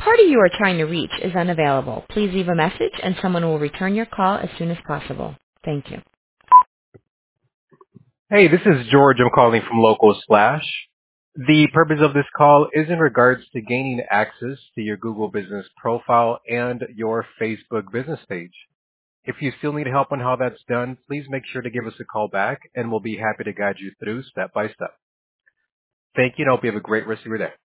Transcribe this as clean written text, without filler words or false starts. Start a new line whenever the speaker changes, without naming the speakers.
party you are trying to reach is unavailable. Please leave a message and someone will return your call as soon as possible. Thank you.
Hey, this is George. I'm calling from Local Splash. The purpose of this call is in regards to gaining access to your Google Business profile and your Facebook business page. If you still need help on how that's done, please make sure to give us a call back and we'll be happy to guide you through step by step. Thank you and I hope you have a great rest of your day.